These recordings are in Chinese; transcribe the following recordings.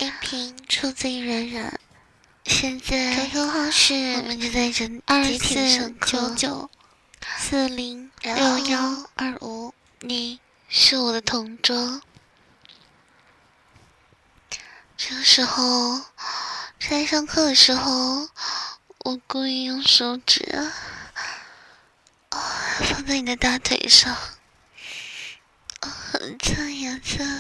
音频出自于冉冉，现在 QQ 号是我们就在这2499406125，你是我的同桌。这个时候在上课的时候，我故意用手指放在你的大腿上，蹭呀蹭，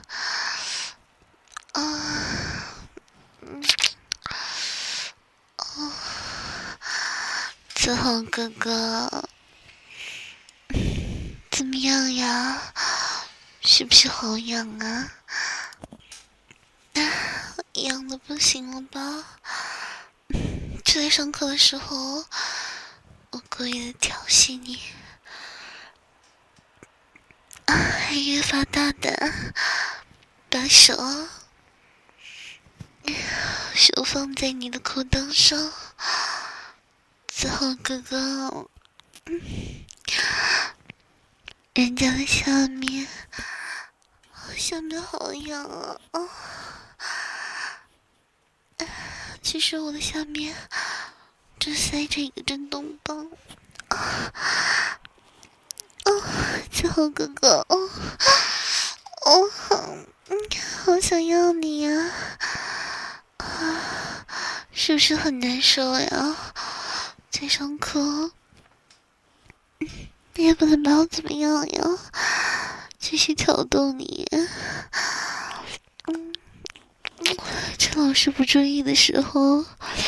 子豪哥哥，怎么样呀？是不是好痒啊？痒的不行了吧？就在上课的时候，我故意的调戏你，还越发大胆，把手放在你的裤裆上。子豪哥哥，人家的下面好痒啊！其实我的下面就塞着一个震动棒。子豪哥哥，好想要你呀！是不是很难受呀？在上课，你也不能把我怎么样呀？继续挑逗你。趁老师不注意的时候，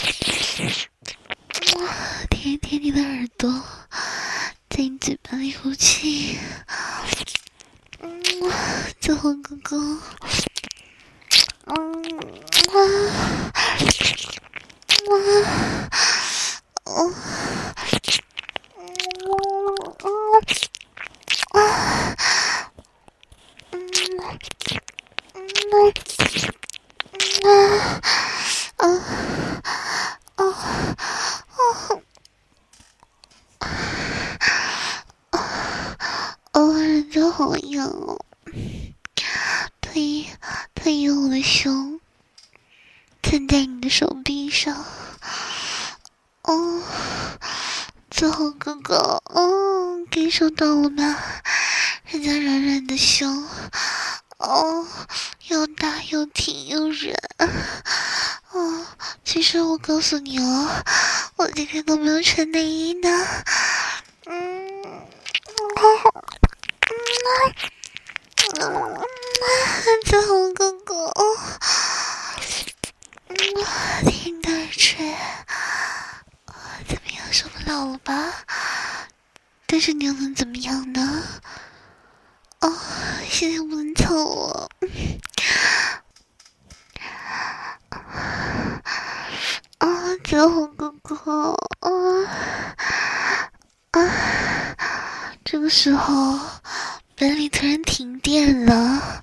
舔一舔你的耳朵，在你嘴巴里呼气。子豪哥哥，人家好痒哦！推用我的胸蹭在你的手臂上。子豪哥哥，感受到了吧？人家软软的胸，又大又挺又软。其实我告诉你哦，我今天都没有穿内衣呢。子豪哥哥，听得吹，怎么样，受不了了吧？但是你又能怎么样呢？现在不能操我。子豪哥哥，这个时候班里突然停电了。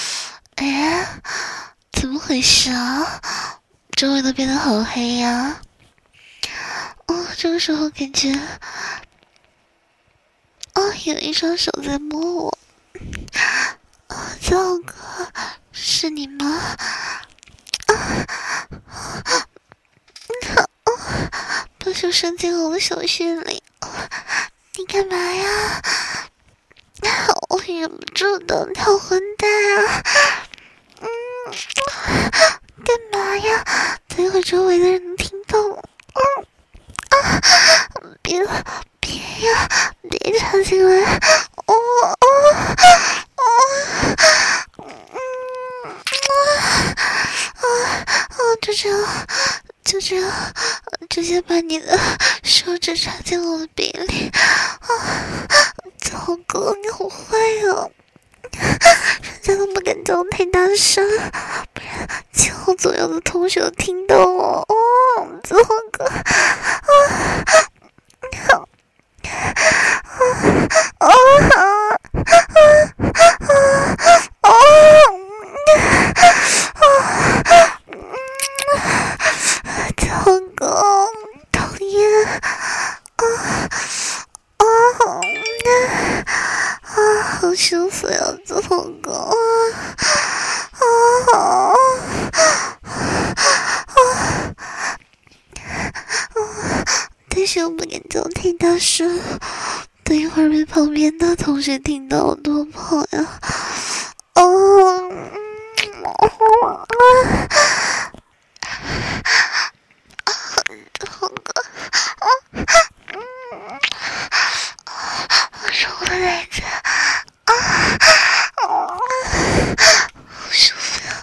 怎么回事啊？周围都变得好黑呀。这个时候感觉有一双手在摸我。子豪哥，是你吗？把手伸进我的小穴里，你干嘛呀？我忍不住的，你好混蛋啊！干嘛呀？等一会周围的人能听到我。别呀，别插进来！就这样，直接把你的手指插进我的鼻里。子豪哥，你好坏哦！人家都不敢叫我太大声，不然前后左右的同学都听到我。子豪哥，子豪哥，讨厌！好舒服呀，子豪哥！ 大声，等一会儿被旁边的同学听到我多跑呀！浩哥，我说我的奶子，好舒服呀！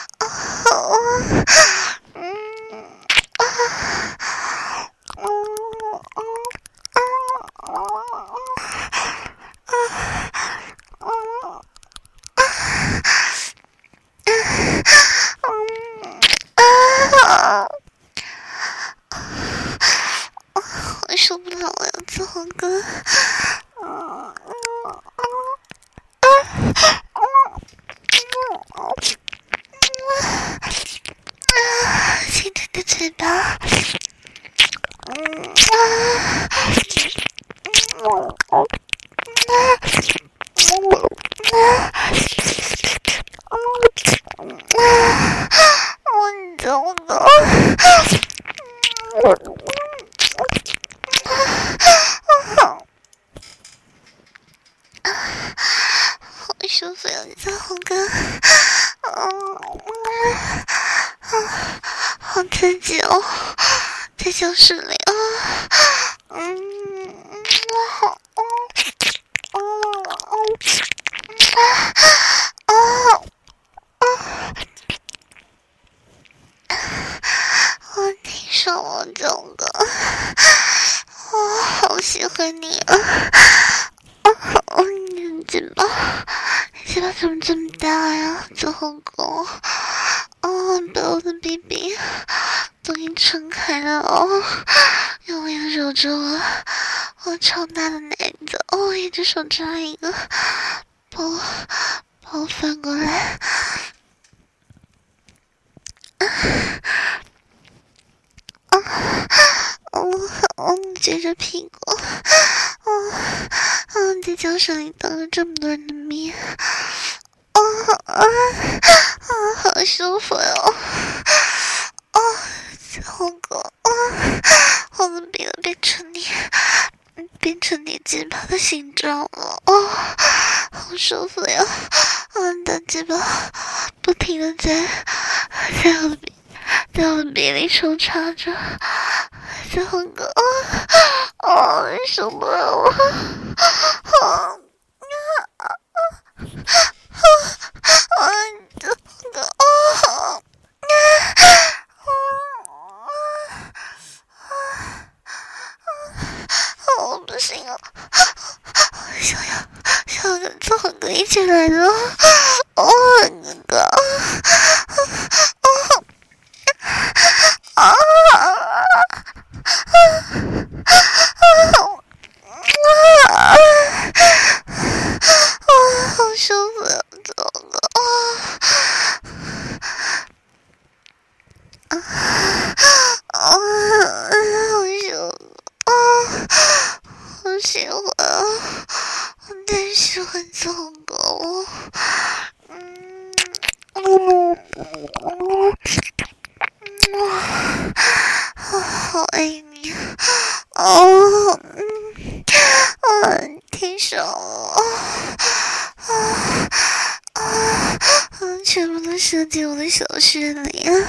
我受不了了，子豪哥！亲亲的嘴巴，我走了。好舒服呀，子豪哥！好刺激哦，在教室里啊！我听爽了，九哥，我好喜欢你啊！你的嘴巴，你嘴巴怎么这么大呀，九哥？把我的鼻鼻都给撑开了哦，用力的揉着我超大的奶子哦，一只手抓一个，把我翻过来。撅着屁股，在教室里当着这么多人的面，好舒服哟！浩哥，我的鼻子变成你鸡巴的形状了，好舒服呀！大鸡巴不停的在我的鼻里抽插着，小哥，受不了了，我不行了，想跟小哥一起来的，哥哥。好舒服呀，哥哥！好舒服，好喜欢啊！我太喜欢哥哥了，好爱你，挺爽了，全部都射进我的小穴里啊！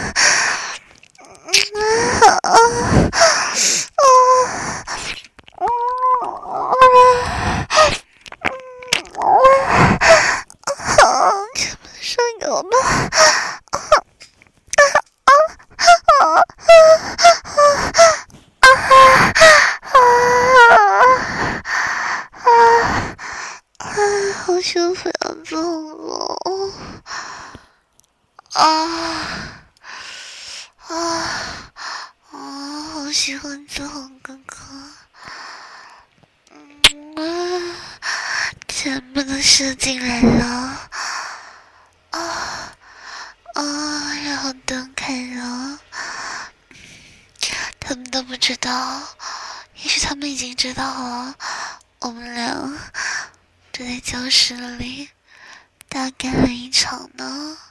全部都射给我吧！好舒服呀，走了！好喜欢走哥哥，全部都射进来了，然后灯开了，他们都不知道，也许他们已经知道了，我们俩就在教室里大干了一场呢。